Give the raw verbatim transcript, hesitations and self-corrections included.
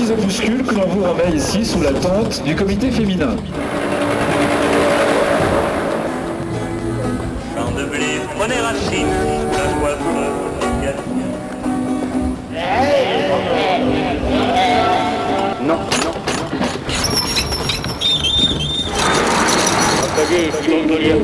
petits opuscules que l'on vous remet ici sous la tente du comité féminin. Champ de blé, prenez racine, la soif gagne. Non, non. Attendez, si vous voulez